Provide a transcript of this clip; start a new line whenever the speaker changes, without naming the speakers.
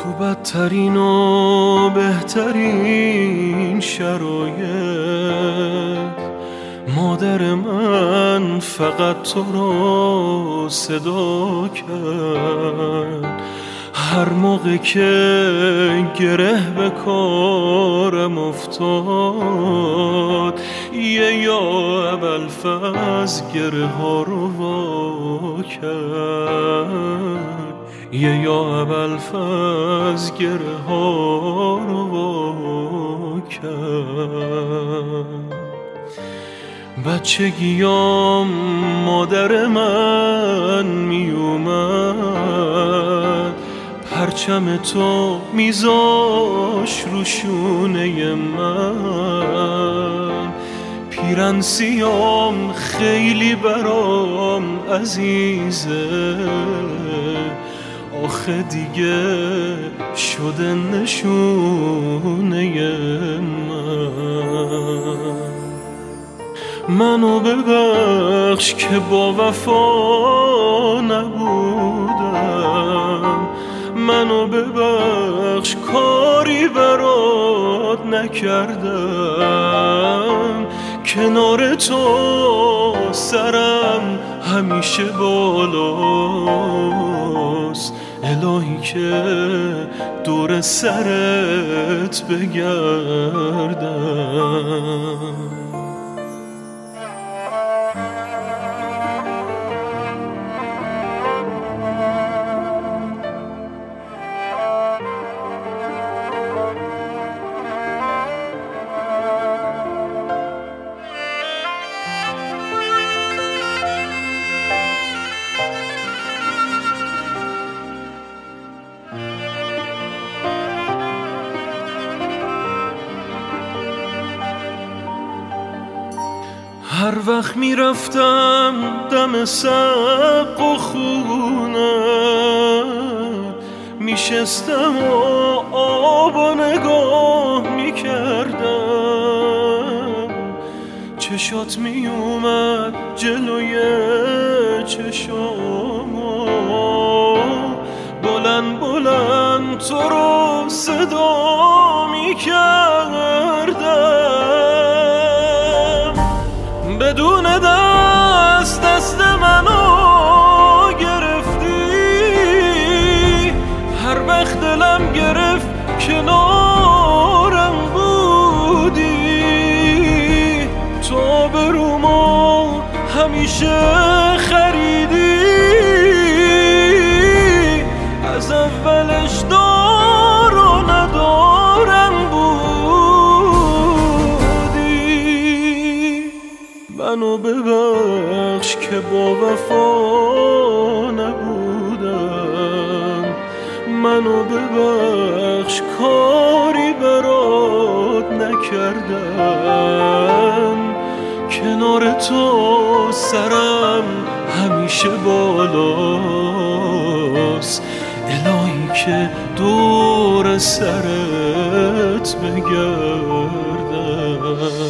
تو بدترین و بهترین شرایط مادر من فقط تو را صدا کرد. هر موقع که گره به کارم افتاد یا ابوالفضل گره ها رو وا کرد، یا ابوالفضل گره ها رو وا کرد. بچگیام مادر من می اومد پرچم تو میذاش رو شونه من. پیرن سیام خیلی برام عزیزه، آخه دیگه شده نشونه من. منو ببخش که با وفا نبودم، منو ببخش کاری برات نکردم. کنار تو سرم همیشه بالاست، الهی که دور سرت بگردم. هر وقت میرفتم دم سقف و خونه میشستم و آب نگاه میکردم. چشات میومد جلوی چشامو، بلند بلند تو رو صدا میکردم. بدون دست منو گرفتی، هر وقت دلم گرفت کنارم بودی. تو برومو همیشه خریدی، از اولش دار و ندارم منو ببخش که با وفا نبودم، منو ببخش کاری برات نکردم. کنار تو سرم همیشه بالاست، الهی که دور سرت بگردم.